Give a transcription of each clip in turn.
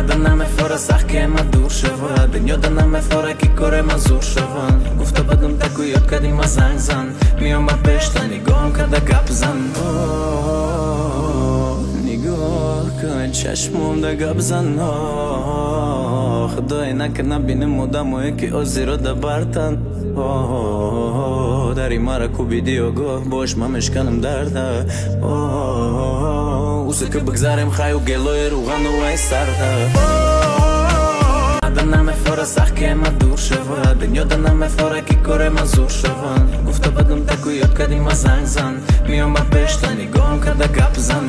אדנה מפורסך כמדור שווה דניו דנה מפורק כי קורא מזור שוון גופתו בדום דקויות קדימה זן זן מיום הפשט ניגון כדקה פזן ניגון כד ששמום דגה בזן חדוי נקנה בינים מודה מוה כי עוזירו דברתן داری مرا کو بیدیو گو باش ممش کنم درده اوسه که بگذارم خیو گلوی روغن و ای سرده دنم فرسخ که ما دور شوه دنیا دنم فره که کره ما زور شوه گفته بدم تکو یاد کدی ما زنگ زن میام با پشتا نگاهم کده گپ زن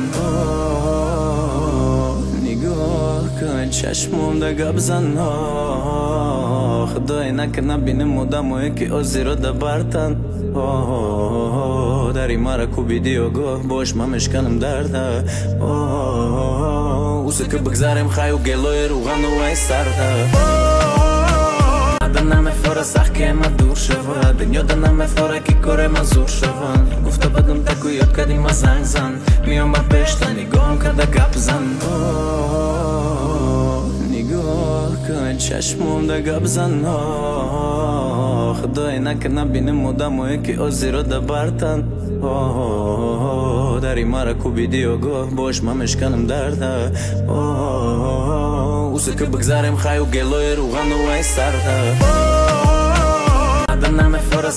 نگاه کن چشمم ده گپ زن خدای نکنه بینم مدام و یکی آزی رو دبرتن داری مرا کو بیدیو گو باش ممش کنم درده اوسه که بگذارم خیو گلوی روغن و ای سرده دنم فرسخ که ما دور شوه دنیا دنم فره که کره ما زور شوه گفته بدم تکو یاد کدی ما زنگ زن میام با پشتا نگاهم کده گپ زن نگاه کن چشمم ده گپ زن خدای نکنه بینم مدام و یکی آزی رو دبرتن داری مرا کو بیدیو گو باش ممش کنم درده اوسه که بگذارم خیو گلوی روغن و ای سرده